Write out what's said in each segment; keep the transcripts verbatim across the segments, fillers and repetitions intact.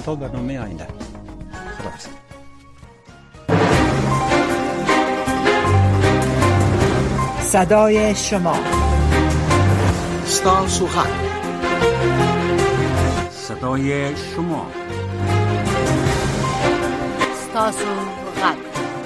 تا برنامه آینده، خداحافظ. صدای شما، ستاسو غږ، صدای شما، ستاسو غږ.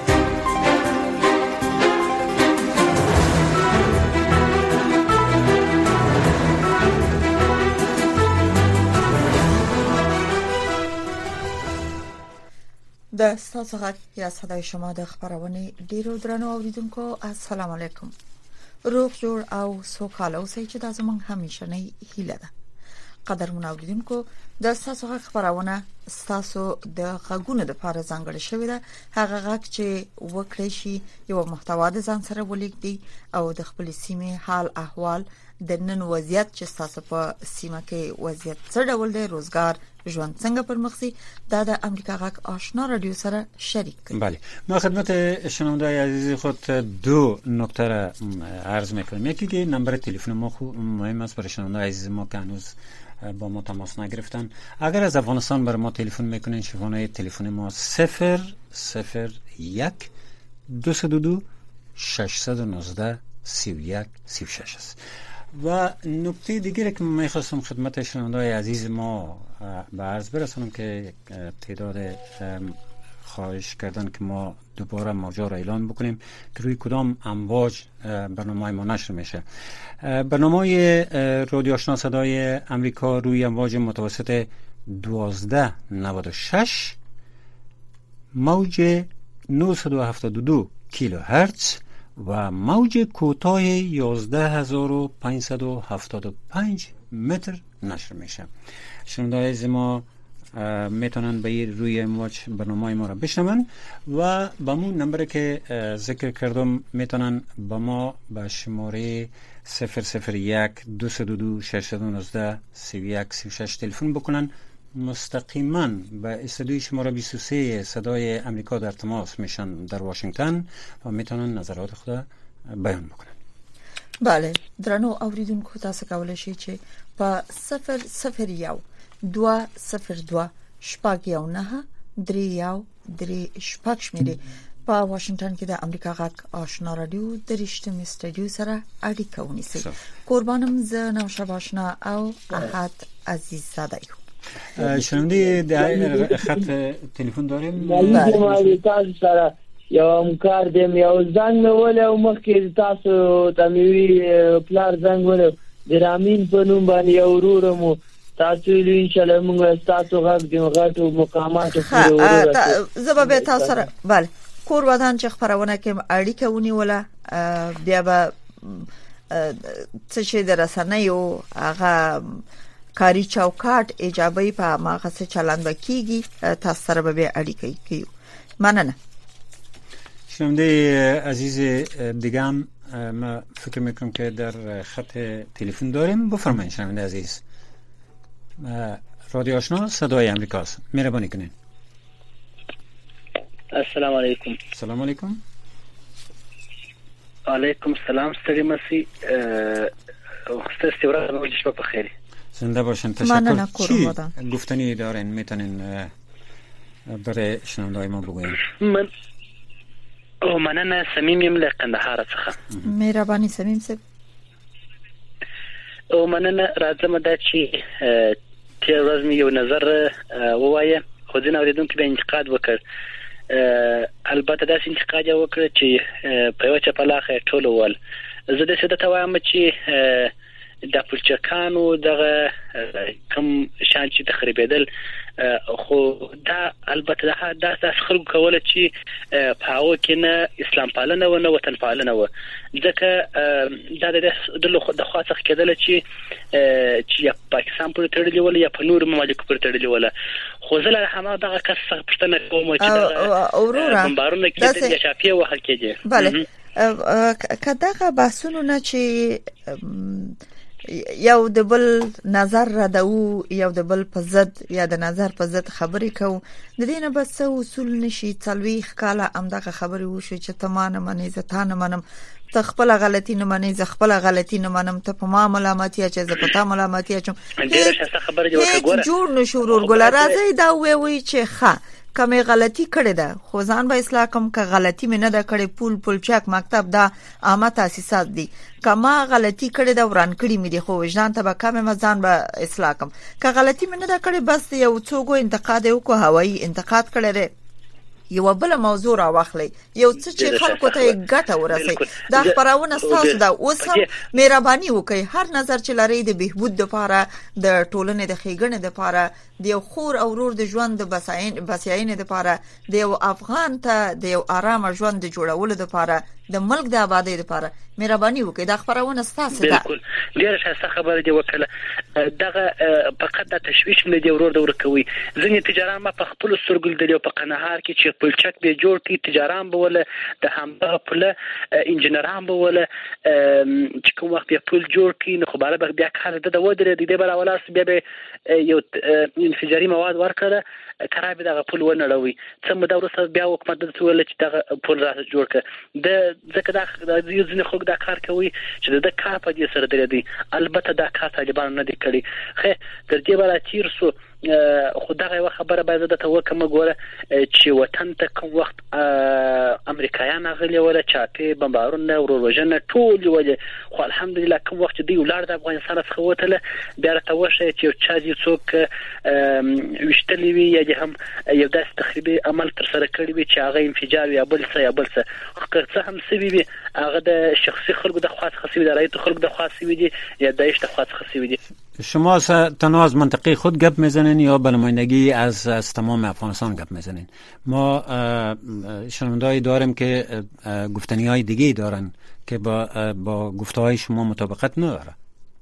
د ستاسو غږ یا صدای شما د خبرونه ډیرو درنو اوریدونکو السلام علیکم. روغ جوړ او سوکاله اوسئ چې د زمونږ همیشنی هیله ده. قدرمن اوریدونکو، د ستاسو غږ خبرونه ستاسو د غږونو د لپاره ځانګړې شوې ده. هغه غږ چې وکړي شي یو محتوا د ځان سره ولیکي او د خپل سیمه حال احوال د نن وضعیت چې تاسو په سیمه کې وضعیت څه ډول دی، روزګار ژوند څنګه پرمخسي، دا د امریکا غږ آشنا رادیو سره شریک کړئ. بله، ما خدمت شنونده‌های عزیز خود دو نکته را عرض میکنم. یکی که نمبر تلفن ما خوب مهم است برای شنونده‌های عزیز ما که هنوز با ما تماس نگرفتن. اگر از افغانستان برای ما تلفن میکنین، شماره تلفن ما صفر صفر یک دو دو دو شش یک نه سی و یک سی و شش است. و نکته دیگری که من میخواستم خدمت شنونده‌های عزیز ما به عرض برسانم که تعداد خواهش کردن که ما دوباره موضوع را اعلان بکنیم که روی کدام امواج برنامه ما نشر میشه. برنامه رادیو آشنا صدای امریکا روی امواج متوسط دوازده نود و شش، موج نهصد و هفتاد و دو کیلو هرتز و موج کوتاه یازده هزار و پانصد و هفتاد و پنج متر نشر میشه. شنونده‌های عزیز ما میتونن به روی موج برنامه ما را بشنون و با مون نمبر که ذکر کردم میتونن با ما به شماره صفر صفر یک دو دو دو شش یک نه سی و یک سی و شش تلفن بکنن. مستقیما به استودیوی شماره بیست و سه صدای امریکا در تماس میشن در واشنگتن و میتونن نظرات خود بیان بکنن. بله، درنو اوریدونکو، تاسو کولای شئ چې په صفر صفر یو دو صفر دو شپږ یو نه درې یو درې شپږ شمیرې په واشنگټن کې د امریکا غږ آشنا رادیو د رښتینی استودیو سره اړیکه ونیسئ. قربانم زه نوشابه آشنا او احد عزیز زاده یم. شنونده در خط تلفن داریم. بله، ما تاسو سره یو همکار دیم، یو زنګ ول او مخکې تاسو تمیوي پلار زنګ ول درامین په نوم باندې یو ورورمو تاسو ویل ان شاء الله موږ تاسو غږ دی غټو مقامات ورور زبابه تاسو سره. بله، کور ودان چې خبرونه کې اړیکه ونیوله، بیا به څه شي درسنه یو هغه کاری چوکاټ ایجابي په ماغه څه چلند کیږي، تاسو سره به اړیکه کیو. مننه. شنونده عزیز دیگه هم ما فکر میکنم که در خط تلفن داریم. بفرمایید شنونده عزیز. رادیو آشنا صدای امریکاست، مهربانی کنین. السلام علیکم. سلام علیکم. علیکم السلام. ستړي مسي ستاسو ورځ مو شپه په خیر. زنده باشن. تشکر. چی گفتنی دارین میتونین برای شنونده‌های ما بگوین؟ من او مننه. صمیم یم له قندهار څخه. مهرباني صمیم صاحب. او مننه. راځم دا چې تیر ورځ مې یو نظر ووایه، خو ځینې اوریدونکو به انتقاد وکړ. البته داسې انتقاد وکړ چې په یو چپلاخه ټول ول. زه د څه ته وایم چې د پلچکانو دغه کم شان چې تخریبېدل، خو دا البته دا داس خلکو کوله چې په هغه کې نه اسلام پالنه و نه وطن پالنه و، ځکه دا د د خوا څخه کېدل چې چې یا پاکستان پر تړلې ولا یا په نور ممالکو پر تړلې ولا. خو زه له هماغه دغه کس څخه پوښتنه کوم چې دا بمبارونه کېدل یا شاپې وهل کېږي. بله، کداغه بحثونه نه چې یو د بل نظر را دو یو د بل په ضد یا د نظر په ضد خبرې کوو د دې نه بس اصول نشي تلويخ کاله امدغه خبرې وشي چې تمانه منې زه تا نه منم ته خپل غلطي نه منې زه خپل غلطي نه منم ته په ما ملامتیا چې زه په تا ملامتیا چم ډیره ښه خبره جوړه ګوره جوړ نشو ورګل راځي دا وی وی چې ښه کمه غلطی کړې ده خو ځان به اصلاح کوم که غلطی مې نه ده کړې پول پول چک مکتب دا عامه تاسیسات دي کما غلطی کړې ده وران کړې مې دي خو وجدان ته به کمه مزان به اصلاح کوم که غلطی مې نه ده کړې بس یو څوک انتقاد وکړو هوایی انتقاد کړی دی یو بل موضوع را واخلي یو څه چې خلکو ته ګټه ورسي دا خبرونه تاسو دا اوس هم مهرباني وکړئ هر نظر چې لري د بهبود لپاره د ټولنې د خېګنې لپاره د یو خور او ورور د ژوند د بساین بساین لپاره د یو افغان ته د یو آرام ژوند د جوړولو لپاره د ملک د آبادی لپاره مهرباني وکړئ دا خبرونه تاسو ده بالکل ډیره ښه خبره دی وکړه دغه فقط د تشویش نه دی ورور د ورکوي ځینې تجاران ما په خپل سرګل دی په قنهار کې چې پلچک به جوړ کی تجاران به ول د همغه پله انجنیران به ول چې کوم وخت په پل جوړ کی نو خو به بیا کار د ودرې د دې بل ولاس بیا به یو انفجاري مواد ورکړه خراب دغه پل ونړوي څه مده ورسره بیا حکومت د ټول چې دغه پل را جوړ کړ د ځکه دا د یو ځنې خو دا کار کوي چې د کار په دې سره درې البته دا کار طالبان نه دي کړی خو تر دې بل تیر سو خو دغه خبره باید د توکم ګوره چې وطن ته کوم وخت امریکایان غلي ولا چاپی بمبارونه وروژنه ټول ولې خو الحمدلله کوم وخت دی ولر د افغانستان څخه وته بیا راته چې چا دي څوک وشتلی وي یا هم یو داس تخریبي عمل تر سره کړی وي چې هغه انفجار یا بل څه یا بل څه خو هم سوي هغه د شخصي خلکو د خاص خاصي د رایت خلکو د خاصي وي یا دایش د خاص خاصي وي شما تنها از منطقه خود گپ میزنین یا به نمایندگی از از تمام افغانستان گپ میزنین؟ ما شنونده‌ای داریم که گفتنی‌های دیگه‌ای دارن که با با گفته‌های شما مطابقت نداره.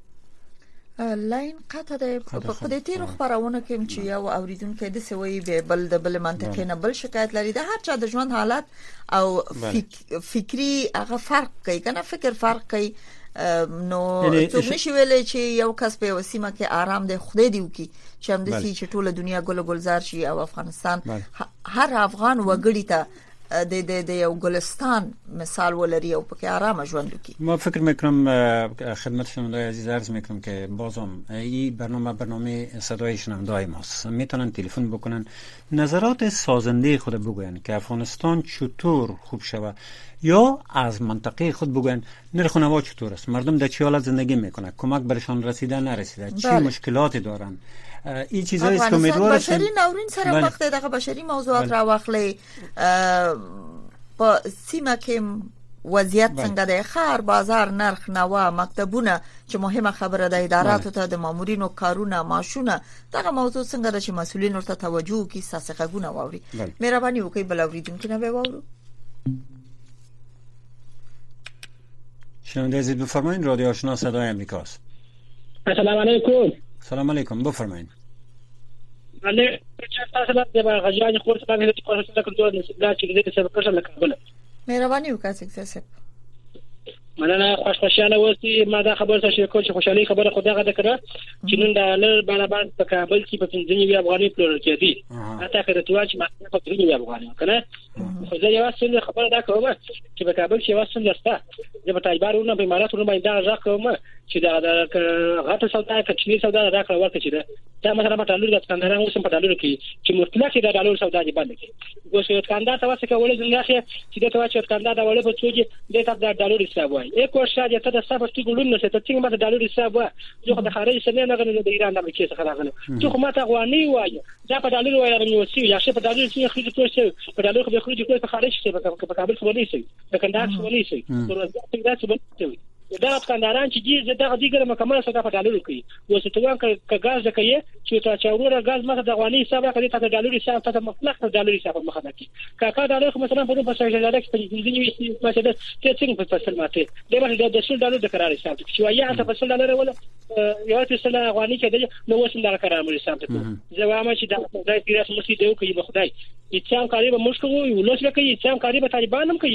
لاین قطع ده په دې تیر خبرونه کوم چې یو اوریدونکو د سوي به بل د بل منطقې نه بل شکایت لري د هر چا د ژوند حالت او فکری هغه فرق کوي کنه فکر فرق کوي نو څه نشي ویلې چې یو کس په وسیمه کې آرام دی خدای دی وکي چې هم د سي چې ټوله دنیا ګل گلزار شي او افغانستان هر افغان وګړي ته د د د یو گلستان مثال ولري او پکې آرام ژوند وکي. ما فکر میکنم خدمت شنونده‌های عزیز عرض میکنم که بازم این برنامه برنامه صدای شنونده‌های ماست میتونن تلفن بکنن نظرات سازنده خود بگوین که افغانستان چطور خوب شود یا از منطقه خود بگوین نرخ و نوا چطور است مردم در چه حالت زندگی میکنن کمک برشان رسیده نرسیده چه مشکلاتی دارن این چیزایی است که امیدوارم بشری نورین سره وخت دغه بشری موضوعات را واخلې په سیمه کې وضعیت څنګه دی خار بازار نرخ نوا مکتبونه چې مهمه خبره ده اداراتو ته د مامورینو کارونه ماشونه دغه موضوع څنګه د چې مسولین ورته توجه کوي ساسه غونه واوري مهرباني وکړئ بل اوریدونکو نه به واورو. شنونده عزیز بفرمایید رادیو آشنا صدای امریکاست. السلام علیکم. سلام علیکم بفرمایید. علی تاسو د غجان خور څخه د کوشش کنټرول د چې د سبب کړل کابل مهرباني وکړئ سکسس مننه خوشحاله اوسئ ما دا خبر څه کوم چې خوشحالي خبره خو دغه کړه چې نن د لر برابر په کابل کې په پنځه افغاني پلور کې دي اته کړه چې ما په پنځه افغاني کنه خو زه یو څه خبره دا کوم چې په کابل کې واسه درسته د بټایبارونو په اماراتونو باندې دا راکوم چې دا غاټه سودا کچنی سودا راکړه ورته چې دا مثلا په ډالر د کاندارانو سم په ډالر کې چې مطلق د ډالر سودا دی باندې کې اوس کاندار ته واسه کولای ځنګه چې دا ته چې کاندار دا ولې په څوږي د تا د ډالر حساب وای یک ورشه د ته د صفر کې ګلون نه ته څنګه ما د ډالر حساب وای زه د خارج سره نه غنه د ایران د امریکا څخه راغله چې خو ما ته غوانی وای دا په ډالر وای راځي وسی یا شه په ډالر چې خرج کوي په ډالر خو به خرج کوي په خارج کې په کابل کې ونی سي په کندهار کې ونی سي ورته دا څه بنوي دا کانداران چې دې دغه دیګره مکمل سره په ډالر کوي وسه ته وان ک غاز کوي چې تا چاوره غاز مخه د غوانی حساب کوي ته د ډالر حساب ته مطلق د ډالر حساب مخه کوي کاکا ډالر خو مثلا په پاسه ډالر کې په دې مثلا ته څنګه په فصل ماته د باندې د شل ډالر د قرار حساب چې یا ته فصل ډالر ولا یو څه سره غوانی کې نو وسه د قرار مې حساب ته زوامه چې د خدای پیرا سمسي دیو کوي خدای چې څنګه کاری به مشکل وي ولوس کوي چې څنګه کاری به طالبان هم کوي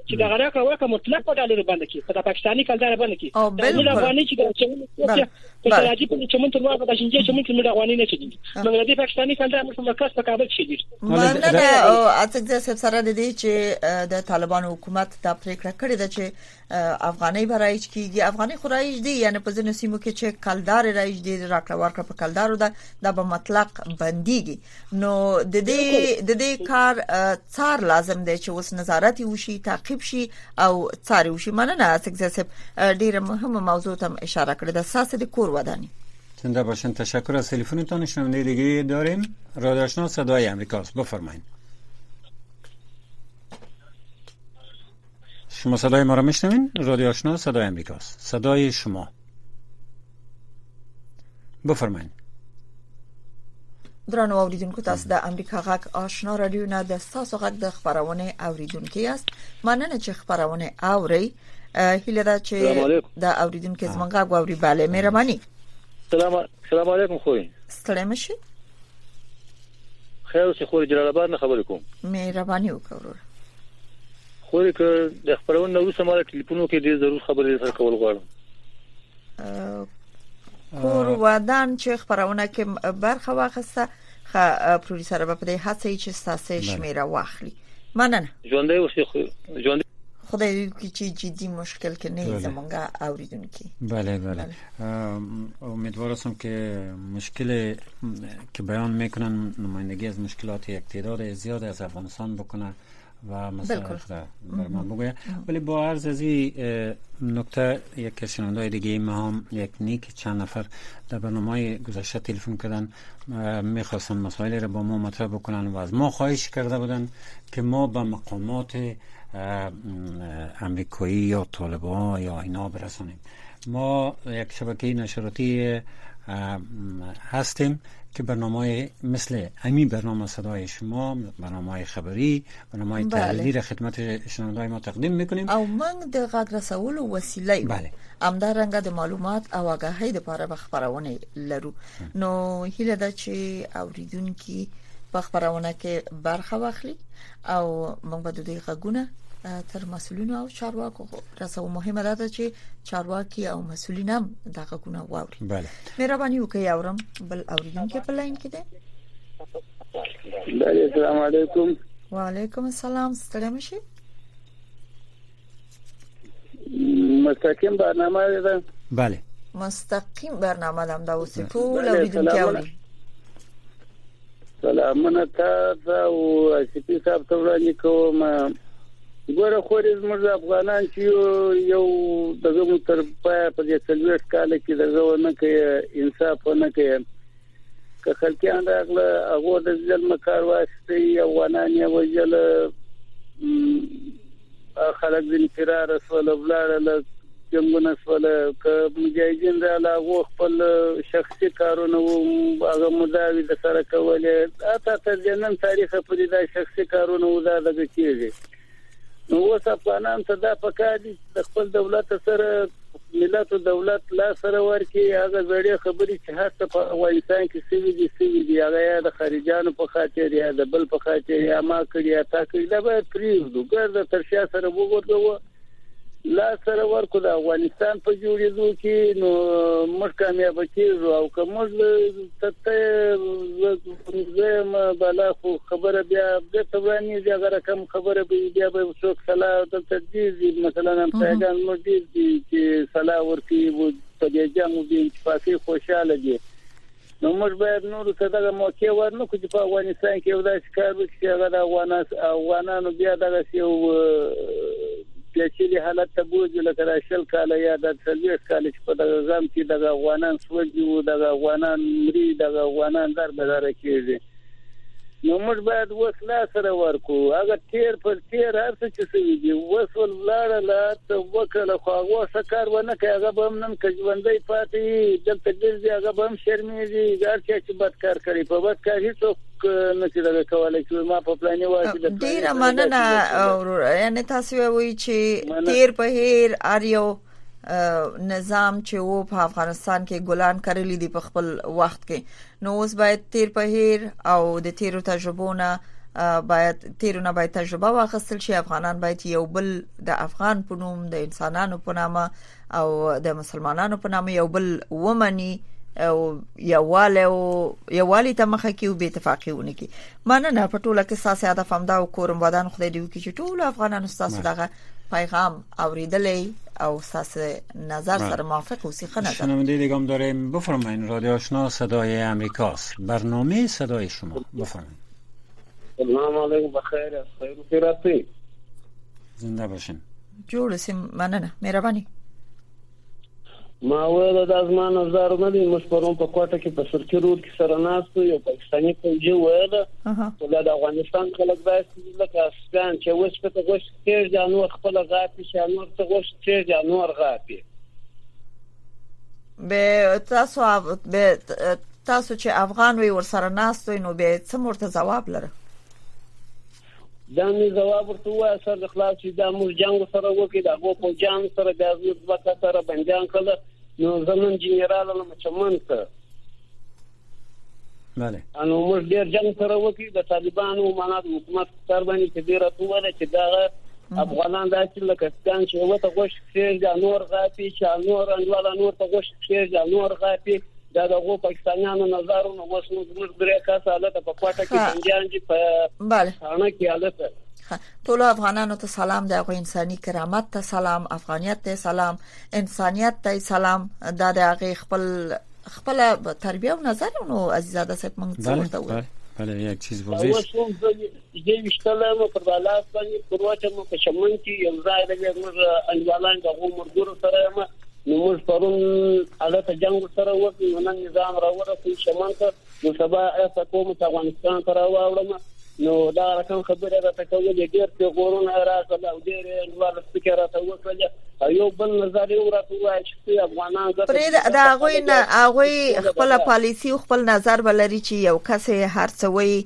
چې دا غره کا ورکه مطلق په ډالر باندې کې په پاکستاني کلدار باندې کې او بالکل افغاني چې دا چې په راځي په چمن تر واغه د شینجه چمن کې افغاني نه چي موږ د پاکستاني کلدار په مرکز په کابل کې دي مننه او اته د سره د دې چې د طالبان حکومت دا پریکړه کړې ده چې افغاني برایش کیږي افغاني خورایش دي یعنی په ځینو سیمو کې چې کلدار رایش دي راکړه ورکړه په کلدارو ده د به مطلق بنديږي نو د دې د دې کار څار لازم دی چې اوس نظارت وشي تعقیب شي او څار وشي مننه سکسس ډیره مهمه موضوع ته اشاره کړې ده اساس د کور ودانی زنده باشین تشکر از تلفنتون شنونده دیگه داریم رادیو آشنا صدای آمریکاست بفرمایید شما صدای ما را میشنوین رادیو آشنا صدای آمریکاست صدای شما بفرمایید درنو اوریدونکو تاسو د امریکا غږ آشنا رادیو نه د تاسو غږ د خبرونه اوریدونکو یاست مننه چې خبرونه اوري هیله ده چې د اوریدونکو زمونږ غږ اوري bale مهرباني سلام سلام علیکم خوي ستړی مشي خیر اوسې خو جلال آباد نه خبرې کوم مهرباني وکړئ خو که د خبرونه نو سماره ټلیفونو کې ډیر ضرور خبرې سره کول غواړم کور ودان چې خبرونه کې برخه واخسته خ پروډوسر په دې هڅه چې تاسو شمیره واخلي مننه ژوندې اوسې ژوندې خدای کی چې جدي مشکل کې نه زمونږه اوریدونکو بله بله امیدوار هستم که مشکل که بیان میکنن نمایندگی از مشکلات یک تعداد زیاد از افغانستان بکنه و مثلا بر ما بگوید ولی با عرض از این نکته یک شنونده دیگه ما هم یک نیک چند نفر در برنامه گذشته تلفن کردن میخواستن مسائل را با ما مطرح بکنن و از ما خواهش کرده بودن که ما به مقامات امریکایی یا طالبان یا اینا برسانیم ما یک شبکه نشراتی هستیم که برنامه مثل امی برنامه صدای شما برنامه خبری برنامه تحلیلی را خدمت شنوندای ما تقدیم میکنیم او موږ د غږ رسولو وسیله بله همدارنګه د معلومات او آگاهی لپاره به خبرونه لرو نو هیله ده چې اوریدونکو په خبرونه کې برخه واخلي او موږ به د دې غږونه تر مسؤلینو او چارواکو رسو مهمه ده چې چارواکي او مسؤلین هم دا غږونه واوري بله مهرباني وکړئ اورم بل اوریدونکو په لاین کې ده بله السلام علیکم وعلیکم السلام ستړي مشي مستقیم برنامه ده بله مستقیم برنامه ده دا اوس ټول اوریدونکو اوري سلامونه تاسو او سپی صاحب ته وړاندې کوم ګوره خو زموږ افغانان چې یو دغه متر په دې څلويش کال کې دغه نه کوي انصاف نه کوي که خلکیان راغله هغه د ځل مکار واسطه افغانان یې وجل خلک د فرار سول بلاره جنگونه سول که مجاهدین را لاغو خپل شخصي کارونه هغه مداوی د سره کوله اته تر جنن تاریخ په دې شخصي کارونه ودا دغه کیږي نو اوس افغانان ته دا پکاري د خپل دولت سره ملت او دولت لا سره ورکی هغه زړې خبرې چې هڅه په افغانستان کې سوي دي سوي دي هغه د خارجانو په خاطر یا د بل په خاطر یا ما کړی تا کړی دا به پریږدو ګرځه ترشا سره وګورو لا سره ورکو د افغانستان په جوړېدو کې نو موږ کامیاب کیږو او کوم ته زما بلا خو خبره بیا د تورانی دی هغه رقم خبره بیا به څوک صلاح د تدریج مثلا پیغام مدیر دي چې صلاح ورکی وو په دې جامو دي چې خوشاله دي نو موږ باید نور څه دغه موقع ورنو چې په افغانستان کې یو داسې کار وکړي چې هغه د افغانانو بیا دغه یو چې حالت ته بوج لکه راشل کاله یا د څلويش کال چې په دغه ځم کې د افغانان سوجي او د افغانان مري د افغانان در بدار کېږي نو موږ باید وسلا سره ورکو هغه تیر پر تیر هر څه چې سوي دي وسول لاړه لا ته وکړه خو هغه شکر ونه کوي هغه به نن کژوندې پاتې دلته ګرځي هغه به شرمېږي هر چې بدکار کوي په بدکار هیڅ نه چې دا کولای شي ما په پلانې واسي د ډیر مننه یعنی تاسو وایي چې تیر په هیر اریو نظام چې وو په افغانستان کې ګلان کړلې دي په خپل وخت کې نو اوس باید تیر په هیر او د تیرو تجربو نه باید تیرونه باید تجربه واخیستل شي. افغانان باید یو بل د افغان په نوم، د انسانانو په نامه او د مسلمانانو په نامه یو بل ومني او یواله او یوالی ته مخه کې او به اتفاقی ونه کې. مننه. په ټوله کې ساسي هدف هم دا او کورم ودان خدای دې وکړي چې ټول افغانانو ستاسو دغه پیغام اوریدلې او ساسي نظر سره موافق اوسې. خنه شنونده دیگه هم داریم. بفرمایید. رادیو آشنا صدای امریکاست. برنامه صدای شما. بفرمایید. سلام علیکم. بخیر. خیر و خیراتی. زنده باشین. جوړ سیم. مننه. مهرباني. ما ویل د ازمان نظر نه دی مشپرون په کوټه کې په سرکی روډ کې سره ناستو یو پاکستاني فوجي ویل ولې د افغانستان خلک داسې لکه افغان چې وښ په غوښ کې جانور خپل غاپي شانور ته غوښ چې جانور غاپي. به تاسو به تاسو چې افغان وي ور سره ناستو نو به څه مرته جواب لره؟ دا مې جواب ورته وای سر د خلاص چې دا موږ جنگ سره وکړي دا غو په جام سره د ازمت وکړه سره بنجان کړه نو زمون جنرال له مچمن ته بله انو موږ ډیر جنگ سره وکړي د طالبانو مانات حکومت تر باندې چې ډیره توله چې دا افغانان داسې لکه ستان چې وته غوښ خیر دا نور غاپي چې نور انډواله نور ته غوښ خیر دا نور غاپي دا دغه پاکستانیانو نظرونه وسنو د درې کاسه حالت په کوټه کې بنجان دي په بله خانه کې حالت. ټول افغانانو ته سلام. د انساني کرامت ته سلام، افغانیت ته سلام، انسانیت ته سلام. دا د هغه خپل خپل تربیه او نظرونو عزیزاده صاحب موږ څه وایو. بله یک چیز واضح اوس هم دې مشتله پر بالا باندې پروته مو په شمن کې یو ځای د موږ انډوالان د عمر سره ما نو موږ پرون حالت جنگ سره وکړو نن نظام راوړو شمن ته نو سبا اسکو ته افغانستان ته راوړم نو دا رقم خبره ده تکول ډیر په غورونه راځي او ډیر انوار سپیکر راته وکړي یو بل نظر یو راته چې افغانان پرې دا غوي نه هغه خپل پالیسی او خپل نظر بلري چې یو کس هر څوی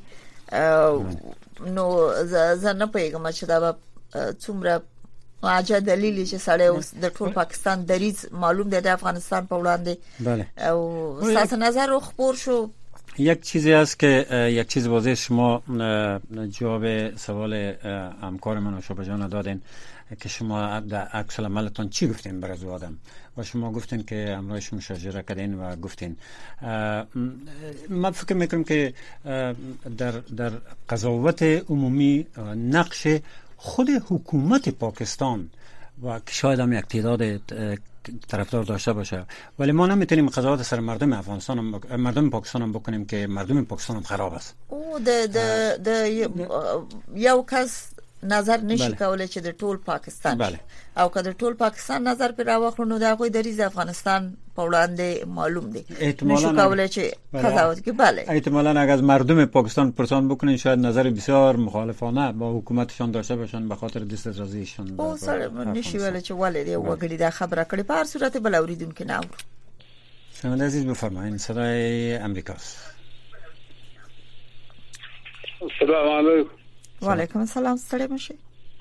نو زه نه پیغام چې دا څومره واجه دلیل چې سړی د ټول پاکستان دریز معلوم دی د افغانستان په وړاندې. بله او ساس نظر خبر شو. یک چیزی است که یک چیز واضح شما جواب سوال همکار من و شعبه جان دادین که شما در عکس العملتان چی گفتین برای از آدم و شما گفتین که همراهش مشاجره کردین و گفتین. من فکر میکنم که در در قضاوت عمومی نقش خود حکومت پاکستان و که شاید هم یک تعداد طرفدار داشته باشه ولی ما نمیتونیم قضاوت سر مردم افغانستان هم بک... مردم پاکستان هم بکنیم که مردم پاکستان هم خراب است. او د د د یو کس نظر نشي کولای چې د ټول پاکستان بله. او که د ټول پاکستان نظر پر راوخلو نو دا غوي د ریز افغانستان په وړاندې معلوم دی نشي کولای چې قضاوت کې بله احتمالاً اگر از مردم پاکستان پرسان بکنین شاید نظر بسیار مخالفانه با حکومتشان داشته باشن به خاطر دست رازیشان. او سره نشي ویل چې ولې وګړي دا خبره کړي په هر صورت بل اوریدونکو نه اورو. شما عزیز بفرمایید. صدای امریکاست. السلام علیکم. و علیکم السلام. ستړي مشه.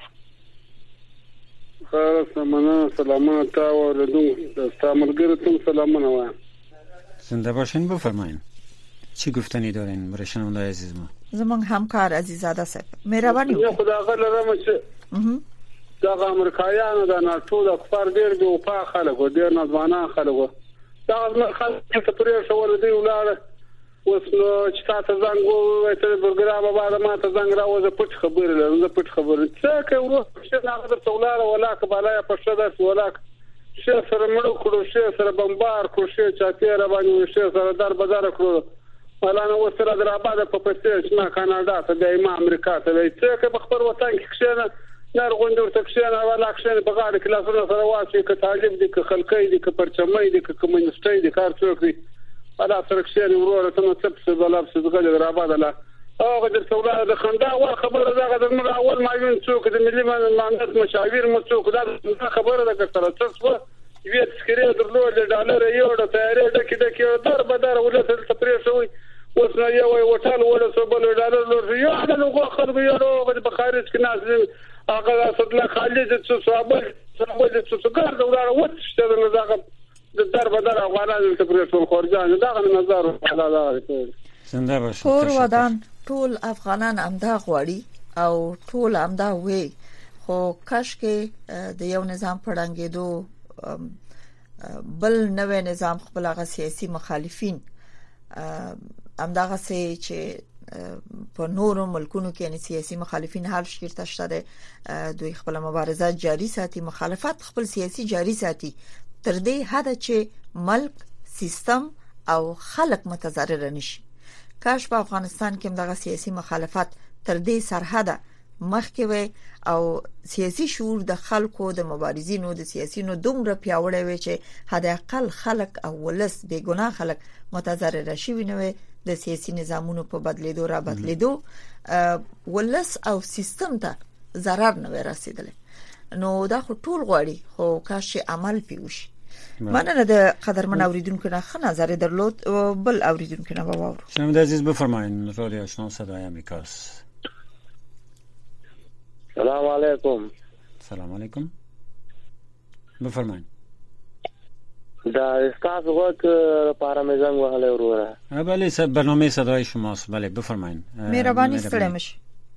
خیر سلامونه سلامونه تا اوریدونکو استعمالګر تم سلامونه وایم. زنده باشین. بفرمایید. چی گفتنی دارین برای شنونده‌های عزیز ما؟ زمان همکار عزیزاده صاحب مهرباني وکړئ. خدا غلره مشه. دا امریکایانو دا ناتو د کفار ډیر دی او په خلکو ډیر نظمانه خلکو دا خلک ته پرې شوول دی ولاره اوس نو چې تاسو زنګ وایي ته برګرامه بعد ما ته زنګ راوځه پټ خبره لرم پټ خبره څه کوي ورو چې هغه د تولاره ولا کباله په شدت ولا شي سره مړ کړو شي سره بمبار کړو شي چاپیره باندې شي سره در بازار کړو ولا نو سره در آباد په پسې چې ما کاناډا ته د ایمه امریکا ته وایي څه په خبر وطن کې کښنه نار غونډور ته کښنه ولا کښنه په غاړه کې لاسونه سره واسي ک طالب دي ک خلکې دي ک پرچمې دي ک کمونستۍ دي کار څوک دي الا سرکشن ورور ته نو څه څه بلاب څه دغه در آباد لا او د څولا د خندا او خبره دغه د موږ اول ما وین څوک د ملي مانات مشاور مو څوک دا خبره ده کړه څه ویت سکري درلود د ډالر یو د تیارې ډکې ډکې در بدر ولته تپریښ وي اوس نو یو وټال ولا څو بل ډالر لور یو د لوګو خرب یو د بخارج کې ناز هغه صدله خالد څه صابل صابل څه څنګه دا وراره وڅ ته نه دغه د در بدر افغانانو ته پرې ټول خورجان دا غن نظر الله دا زنده باشید. کور ودان ټول افغانان امدا غواړي او ټول امدا وي خو کاش کې د یو نظام پړنګېدو بل نوې نظام خپل هغه سیاسي مخالفین امداغه سي چې په نورو ملکونو کې یعنی سیاسي مخالفین حال شکرته شته دوی خپل مبارزه جاری ساتي مخالفت خپل سیاسي جاری ساتي تر دې حد چې ملک سیستم او خلق متضرر نشي کاش په افغانستان کې دغه سیاسي مخالفت تر دې سرحده مخکې وي او سیاسي شعور د خلکو د مبارزینو د سیاسيونو دومره پیاوړی وي چې حد اقل خلک او ولس بے ګناه خلک متضرر شي وي د سیاسي نظامونو په بدلیدو را بدلیدو ولس او سیستم ته ضرر نه رسیدل نو دا خو ټول غواړي خو کاش عمل پیوشي مننه د قدرمن اوریدونکو نه خ نظر درلود بل اوریدونکو نه باور شما عزیز بفرمایید رادیو آشنا صدای آمریکاست. سلام علیکم. سلام علیکم. بفرمایید. دا استاد وقت لپاره مې زنګ وهلی وروره. بله برنامه صدای شماست. بله بفرمایید. مهرباني ستړی مشي.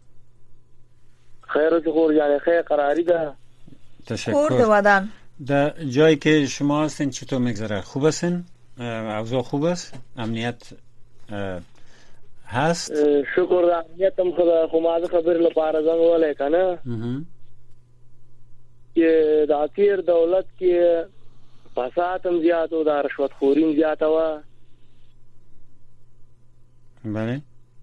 خیر او خور یعنی خیر قراری ده. تشکر. خور د ودان. در جایی که شما هستین چطور میگذره؟ خوب هستین؟ اوضاع خوب است؟ امنیت هست؟ شکر د امنیتم خدا خو ما خبر لپاره زنګ وهلی کنه. چې د اخیر دولت کې فساد هم زیات او د رشوت خوري زیات و. بله.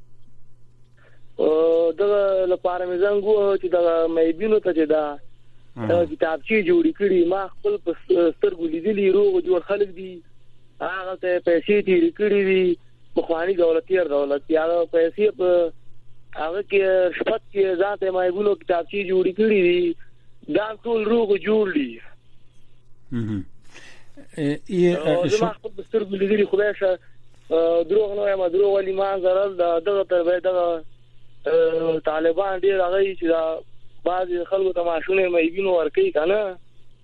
او د لپاره مې زنګ وو چې د مېبینو ته چې دا کتابچې جوړې کړې ما خپل سترګو لیدلې روغ جوړ خلک دي هغه ته پیسې تیرې کړې دي مخواني دولتي دولت هغه پیسې په هغه کې شپږ کې ځاته مېبینو کتابچې جوړې کړې دي دا ټول روغ جوړ دي. ای زما خپل سترګو لیدلې خدای شه دروغ نه یم دروغ ولې ما زرل دغه تر به دغه طالبان ډیر هغه چې دا بعض خلکو تماشونه مې وینو ورکی کنه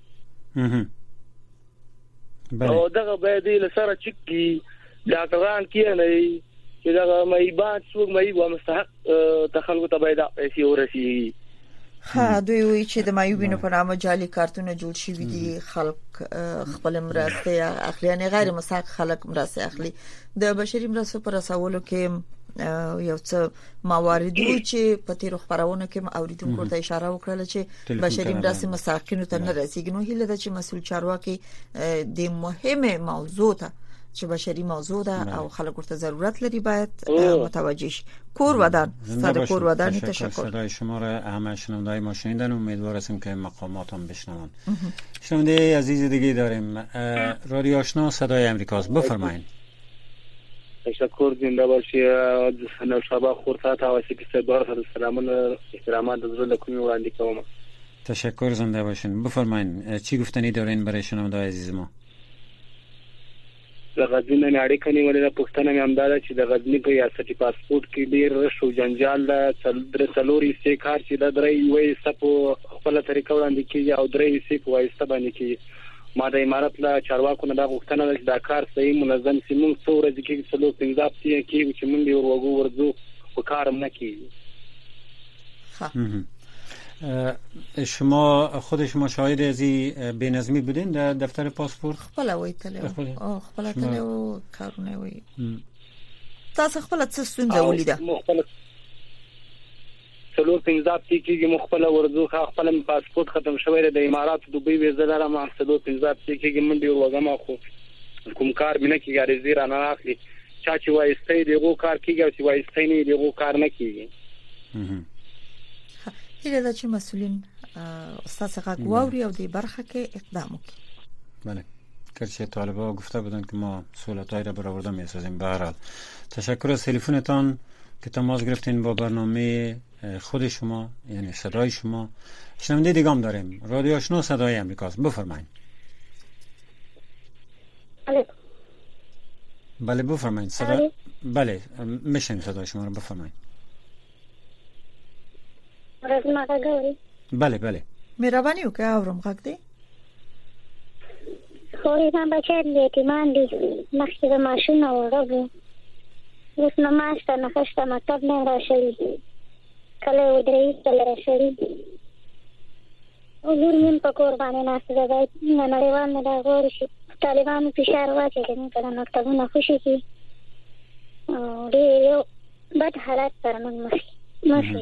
او دغه به دې لسره چکی ډاکټران کېنه چې دغه مې با څوک مې و مستحق تخلق ته پیدا پیسې ورسي. ها دوی وی چې د مایوبینو په نامه جعلي کارتونه جوړ شوي دي خلک خپل مرسته اخلي یعنی غیر مستحق خلک مرسته اخلي. د بشري مرستو پر رسولو کې یو څه موارد وو چې په تیر خبرونه کې اوریدونکو ته اشاره وکړه چې بشري مرستې مساکینو ته نه رسیږي. نو هیله ده چې مسول چارواکي د مهمه موضوع ته چې بشري موضوع ده او خلک ورته ضرورت لري باید متوجه شي. کور ودان صد کور ودان تشکر. صدای شما را همه شنونده‌های ما شنیدن و امیدوار هستیم که مقامات هم بشنون. شنونده عزیز دیگه داریم رادیو آشنا صدای آمریکاست. بفرمایید. تشکر زنده باشی. نو شبا خورتا تاوسی که سبار سر سلامون احترامات دزر لکنی وراندی کوم. تشکر زنده باشین. بفرمایید چی گفتنی دارین برای شنونده‌های عزیز ما؟ د غزنی نه اړیکه نیولې د پښتنه مې امداده چې د غزنی په ریاستي پاسپورت کې ډیر رش او جنجال د څلوري سي کار چې د درې وې سپو خپل طریقه وړاندې کیږي او درې سي په وایسته باندې کیږي. ما د امارات له چارواکو نه د غوښتنه د دا کار صحیح منظم سیمون څورې کې څلور پنځه سي کې چې موږ یو ورغو ورځو په کارم نه کیږي. شما خود شما شاهد از این بی‌نظمی بودین در دفتر پاسپورت؟ خپل وایتله او خپل تله او کارونه وي. تاسو خپل څه ستونزه ولیده؟ مختلف څلور پنځه کې مخبل ورزو خپل پاسپورت ختم شوی د امارات دوبۍ ویزه لاره ما څلور پنځه کې من دی وګما خو کوم کار بنه کې غاری زیرا نه اخلي چا چې وایستې دیغه کار کیږي او چې وایستې نه دیغه کار نه کیږي. هیله ده چې مسؤلین استاد څخه غواړي او د برخه کې اقدام وکړي. بله کرچه طالبا گفته بودن که ما سهولت‌هایی را برآورده می‌سازیم. به هر حال تشکر از تلفنتان که تماس گرفتین با برنامه خود شما یعنی صدای شما. شنونده دیگه هم داریم رادیو آشنا صدای آمریکاست. بفرمایید. بله بفرمایید. صدا بله میشنیم صدای شما رو. بفرمایید. بله بله مهرباني وکړئ اورم غږ دی. خوري هم بچی دی یتیمان دي مخکې د ماشوم اورغو اوس نه ماشته نه خشته مکتب نه راشي کله ودرې کله راشي ولور من په کور باندې ناست ده نه نړیوال نه دا غوړ شي طالبانو فشار واچي کنه کله مکتبونه خوشي کی او دې یو بد حالات سره موږ مخ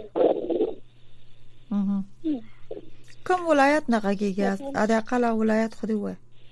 کوم ولایت نه غږیږي اده اقل ولایت خو دی وای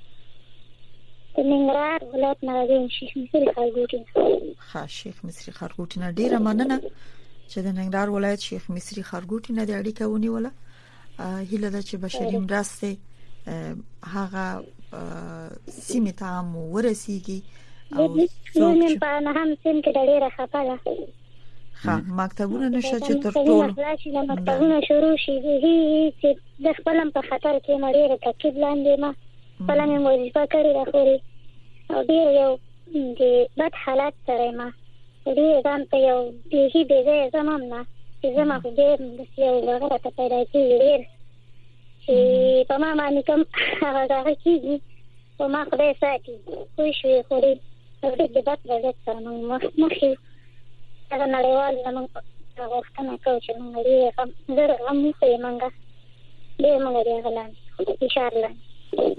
ننګرهار ولایت نه غږیږي شیخ مصری خارګوټی ها شیخ مصری خارګوټی نه ډیره مننه چې د ننګرهار ولایت شیخ مصری خارګوټی نه د اړیکه ونیوله هیله ده چې بشري مرسته هغه سیمه ته مو ورسیږي او څوک په نه هم سیم کې ډیره خپله ها مکتبونه نشه چې تر ټولو مکتبونه شروع شي هي چې د خپلم په خطر کې مړې تکلیف لاندې ما خپلم وظیفه کړې ده خوري او ډیر یو د بد حالات سره ما ډیر ځان ته یو دیهی دی زمام نه چې زما خو ډیر د یو وغیره ته پیدا کېږي ډیر چې په ما باندې کوم هغه هغه کېږي په ما خدای ساتي خو شوي خوري ډېر د بد وضعیت سره موږ مخ یو هغه نړیوال زموږ غوښتنه کوي چې موږ ډېر غم زر غم وکړو موږ ډېر موږ ډېر غلاندې فشار لاندې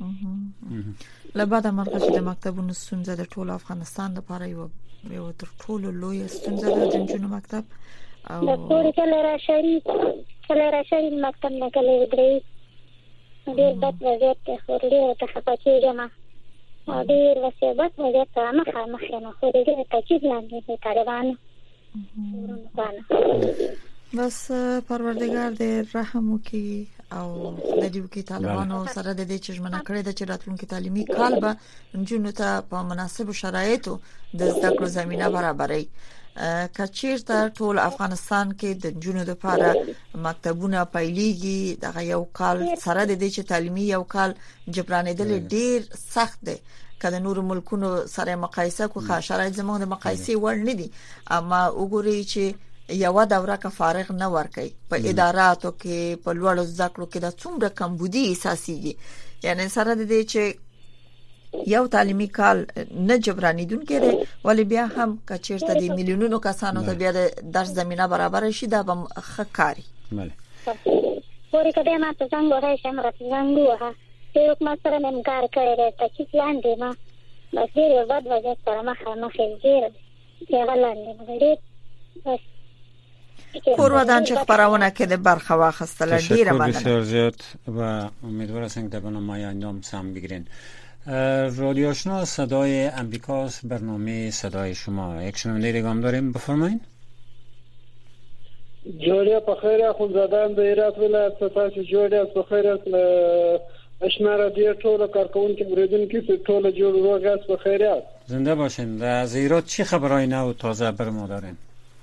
لبعد مرغه چې د مکتبونو ستونزه د ټول افغانستان لپاره یو یو تر ټولو لوی ستونزه ده د جنونو مکتب او د پوری کله را شری کله را شری مکتب نه کله درې ډېر بد وضعیت ته خورلې ته خپاکې جما ډېر وسیبت وضعیت ته مخه مخه نه خو دې ته چې لاندې په طالبان بس پروردگار دې رحم وکړي او د دې کې طالبانو سره د دې چشمنه کړې د چراتلونکو تعلیمي کال به جنونو ته په مناسب شرایطو د زده کړو زمينه برابرې کچیرته ټول افغانستان کې د جنونو لپاره مکتبونه پیلېږي دغه یو کال سره د دې چې تعلیمي یو کال جبرانېدل ډیر سخت دی کله نور ملکونو سره مقایسه کوه شرایط زموږ د مقایسې وړ نه دي اما وګورئ چې یو دوره کا فارغ نه ورکي په اداراتو کې په لوړو زده کړو کې د څومره کمبودي احساسيږي یعنی سره د دې چې یو تعلیمي کال نه جبرانیدون کړي ولی بیا هم کچیرته د میلیونونو کسانو ته بیا د درس زمينه برابر شي دا به خکاري بله پوری کده ما ته څنګه راځي چې موږ څنګه وها یو کوم سره نن کار کړی ته چې پلان دی ما بس ډیر بد وځي سره مخه مخه ډیر څنګه لاندې ډیر بس کور ودان چې خبرونه کې د برخه واخستل ډیره مننه بسیار زیاد و امیدوار هستم که برنامه انجام سم بگیرین. رادیو آشنا صدای امریکاست، برنامه صدای شما. یک شنونده دیگه هم داریم، بفرمایید. جوړه په خیر اخوندزاده د هرات ولایت څخه چې جوړه په خیر آشنا رادیو ټول کارکونکو اوریدونکو ټول جوړ روغاس په خیرات. زنده باشین. از هرات چه خبرای نو و تازه بر ما دارین؟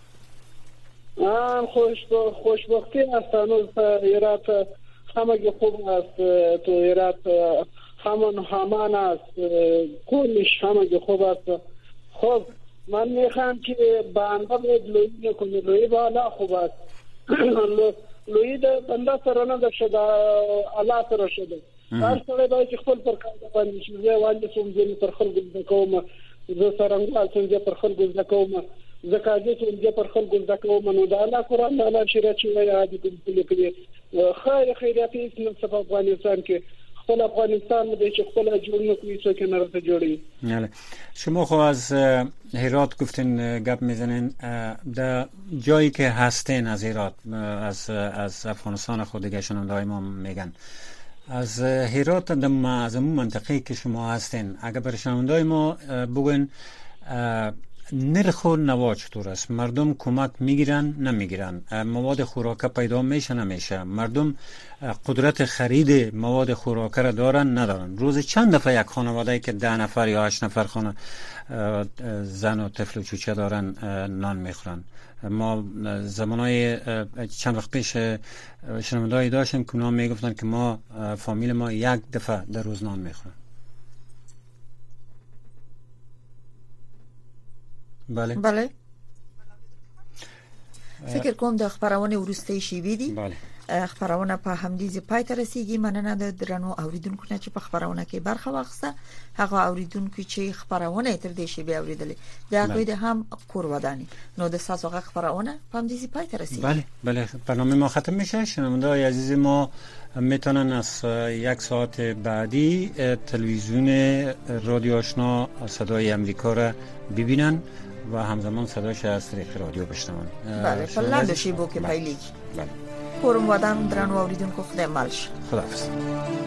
آه خوش خوشبختی است هنوز هرات همه خوب است تو هرات همان همان است کلش همه خوب است. خب من میخوام که بنده باید لوی نکنه لوی بالا خوب است لوی ده بنده سره نه شده الله سره شده هر سره باید که خپل پر کار باندې شي زه وانه کوم ځین پر خلکو د کومه زه سره څنګه پر خلکو د کومه زکاجه څنګه پر خلکو د کومه نو د الله قرآن د الله شریعت چې وایي عادي کوي خیر خیرات اسلام په افغانستان کې خپل افغانستان د چې خپل جوړ نه کوي څه کې نه راته جوړي. بله شما خو از هرات گفتین گپ میزنین در جایی که هستین از هرات از از افغانستان خود دیگه شنونده ما میگن از هرات دم از اون منطقه که شما هستین اگر بر شنونده ما بگن نرخ و نوا چطور است؟ مردم کمک میگیرن نمیگیرن؟ مواد خوراکه پیدا میشه نمیشه؟ مردم قدرت خرید مواد خوراکه را دارن ندارن؟ روز چند دفعه یک خانواده که ده نفر یا هشت نفر خانه زن و طفل و چوچه دارن نان میخورن؟ ما زمانای چند وقت پیش شنونده‌ای داشتیم که اونا میگفتن که ما فامیل ما یک دفعه در روز نان میخورن. بله بله فکر کوم د خبرونه ورسته شي ویدي بله خبرونه په همدې پای ته رسیدي. مننه د درنو اوریدونکو نه چې په خبرونه کې برخه واخیسته. هغه اوریدونکو چې خبرونه تر دې شی به اوریدلې دا غوډه هم کور ودانی نو د ساسو هغه خبرونه په همدې پای ته رسیدي. بله بله برنامه ما ختم میشه. شنونده‌های عزیز ما میتونن از یک ساعت بعدی تلویزیون رادیو آشنا صدای امریکا را ببینن و همزمان صداش از طریق رادیو بشنون. بله فلان شی بو که پایلیک. بله کورم ودان درنو اوریدونکو خدای مالش. خداحافظ.